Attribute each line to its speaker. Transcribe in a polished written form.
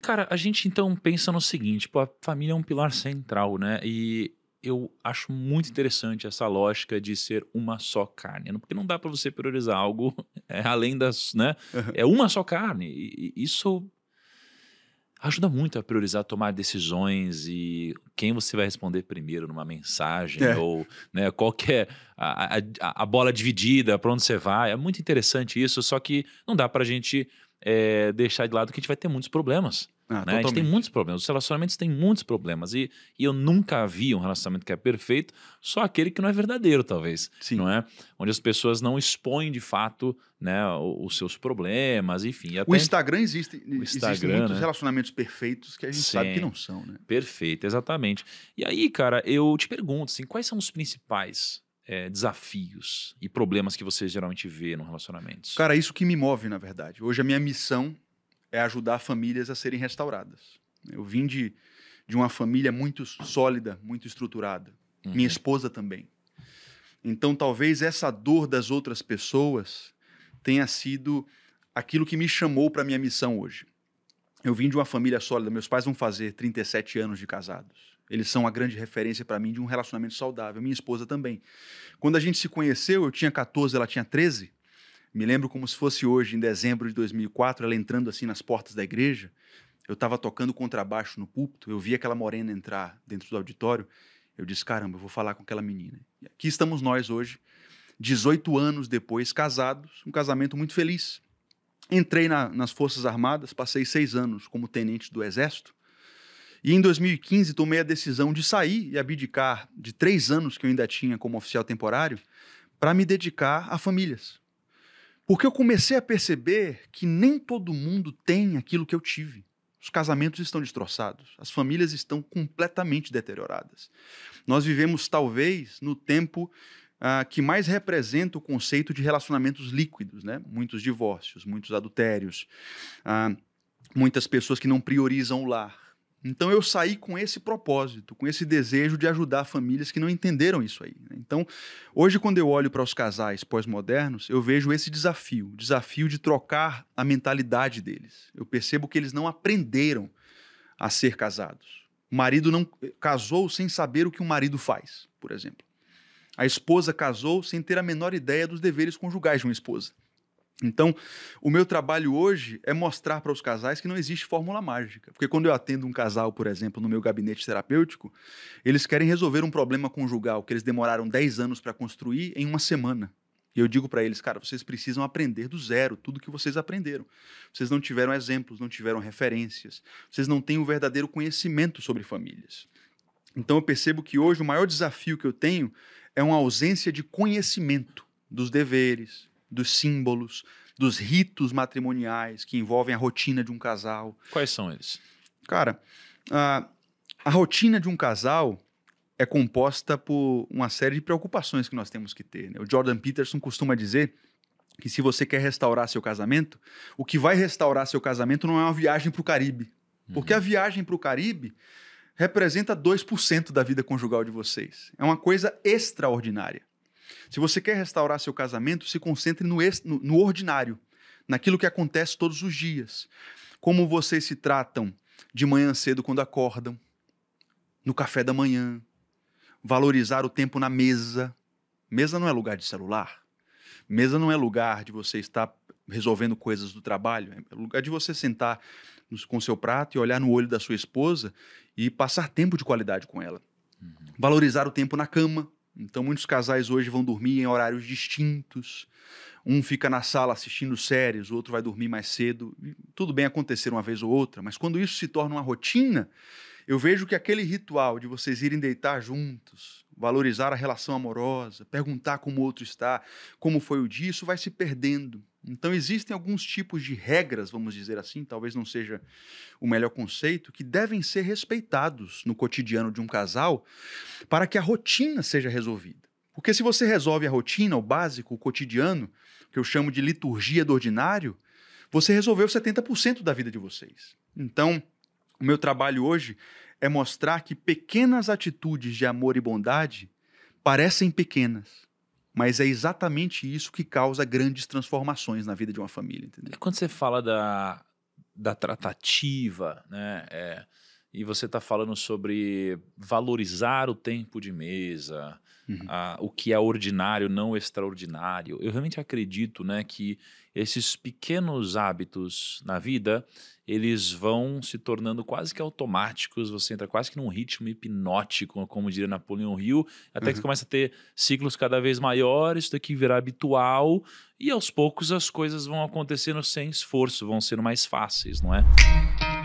Speaker 1: Cara, a gente então pensa no seguinte, pô, a família é um pilar central, né? E eu acho muito interessante essa lógica de ser uma só carne, porque não dá pra você priorizar algo além das, né?
Speaker 2: Aham.
Speaker 1: É uma só carne. E isso ajuda muito a priorizar, tomar decisões e quem você vai responder primeiro numa mensagem
Speaker 2: É.
Speaker 1: ou, né, qual que é a bola dividida, para onde você vai. É muito interessante isso, só que não dá pra gente deixar de lado que a gente vai ter muitos problemas.
Speaker 2: Ah,
Speaker 1: Né? A gente tem muitos
Speaker 2: totalmente.
Speaker 1: problemas, os relacionamentos têm muitos problemas e eu nunca vi um relacionamento que é perfeito, só aquele que não é verdadeiro, talvez,
Speaker 2: Sim.
Speaker 1: não é? Onde as pessoas não expõem de fato, né, os seus problemas, enfim, e
Speaker 2: O
Speaker 1: até
Speaker 2: Instagram
Speaker 1: o
Speaker 2: existem
Speaker 1: Instagram,
Speaker 2: muitos
Speaker 1: né?
Speaker 2: relacionamentos perfeitos que a gente sabe que
Speaker 1: Sim,
Speaker 2: não são, né?
Speaker 1: perfeito, exatamente. E aí, cara, eu te pergunto, assim, quais são os principais desafios e problemas que você geralmente vê no relacionamentos?
Speaker 2: Cara, isso que me move, na verdade. Hoje a minha missão é ajudar famílias a serem restauradas. Eu vim de uma família muito sólida, muito estruturada. Minha
Speaker 1: Uhum.
Speaker 2: esposa também. Então, talvez essa dor das outras pessoas tenha sido aquilo que me chamou para a minha missão hoje. Eu vim de uma família sólida. Meus pais vão fazer 37 anos de casados. Eles são a grande referência para mim de um relacionamento saudável. Minha esposa também. Quando a gente se conheceu, eu tinha 14, ela tinha 13. Me lembro como se fosse hoje, em dezembro de 2004, ela entrando assim nas portas da igreja. Eu estava tocando contrabaixo no púlpito, eu vi aquela morena entrar dentro do auditório. Eu disse, caramba, eu vou falar com aquela menina. E aqui estamos nós hoje, 18 anos depois, casados, um casamento muito feliz. Entrei nas Forças Armadas, passei 6 anos como tenente do Exército. E em 2015 tomei a decisão de sair e abdicar de 3 anos que eu ainda tinha como oficial temporário para me dedicar a famílias. Porque eu comecei a perceber que nem todo mundo tem aquilo que eu tive. Os casamentos estão destroçados, as famílias estão completamente deterioradas. Nós vivemos, talvez, no tempo que mais representa o conceito de relacionamentos líquidos, né? Muitos divórcios, muitos adultérios, muitas pessoas que não priorizam o lar. Então eu saí com esse propósito, com esse desejo de ajudar famílias que não entenderam isso aí, né? Então, hoje quando eu olho para os casais pós-modernos, eu vejo esse desafio, o desafio de trocar a mentalidade deles. Eu percebo que eles não aprenderam a ser casados. O marido não casou sem saber o que um marido faz, por exemplo. A esposa casou sem ter a menor ideia dos deveres conjugais de uma esposa. Então, o meu trabalho hoje é mostrar para os casais que não existe fórmula mágica. Porque quando eu atendo um casal, por exemplo, no meu gabinete terapêutico, eles querem resolver um problema conjugal que eles demoraram 10 anos para construir em uma semana. E eu digo para eles, cara, vocês precisam aprender do zero tudo que vocês aprenderam. Vocês não tiveram exemplos, não tiveram referências, vocês não têm um verdadeiro conhecimento sobre famílias. Então eu percebo que hoje o maior desafio que eu tenho é uma ausência de conhecimento dos deveres, dos símbolos, dos ritos matrimoniais que envolvem a rotina de um casal.
Speaker 1: Quais são eles?
Speaker 2: Cara, a rotina de um casal é composta por uma série de preocupações que nós temos que ter, né? O Jordan Peterson costuma dizer que se você quer restaurar seu casamento, o que vai restaurar seu casamento não é uma viagem para o Caribe. Porque a viagem para o Caribe representa 2% da vida conjugal de vocês. É uma coisa extraordinária. Se você quer restaurar seu casamento, se concentre no ordinário, naquilo que acontece todos os dias. Como vocês se tratam de manhã cedo quando acordam, no café da manhã, valorizar o tempo na mesa. Mesa não é lugar de celular. Mesa não é lugar de você estar resolvendo coisas do trabalho. É lugar de você sentar com seu prato e olhar no olho da sua esposa e passar tempo de qualidade com ela. Valorizar o tempo na cama. Então, muitos casais hoje vão dormir em horários distintos. Um fica na sala assistindo séries, o outro vai dormir mais cedo. Tudo bem acontecer uma vez ou outra, mas quando isso se torna uma rotina, eu vejo que aquele ritual de vocês irem deitar juntos, valorizar a relação amorosa, perguntar como o outro está, como foi o dia, isso vai se perdendo. Então, existem alguns tipos de regras, vamos dizer assim, talvez não seja o melhor conceito, que devem ser respeitados no cotidiano de um casal para que a rotina seja resolvida. Porque se você resolve a rotina, o básico, o cotidiano, que eu chamo de liturgia do ordinário, você resolveu 70% da vida de vocês. Então, o meu trabalho hoje é mostrar que pequenas atitudes de amor e bondade parecem pequenas, mas é exatamente isso que causa grandes transformações na vida de uma família, entendeu?
Speaker 1: Quando você fala da tratativa, né? E você está falando sobre valorizar o tempo de mesa, o que é ordinário, não extraordinário. Eu realmente acredito, né, que esses pequenos hábitos na vida, eles vão se tornando quase que automáticos, você entra quase que num ritmo hipnótico, como diria Napoleão Hill, até que você começa a ter ciclos cada vez maiores, isso daqui virar habitual, e aos poucos as coisas vão acontecendo sem esforço, vão sendo mais fáceis, não é?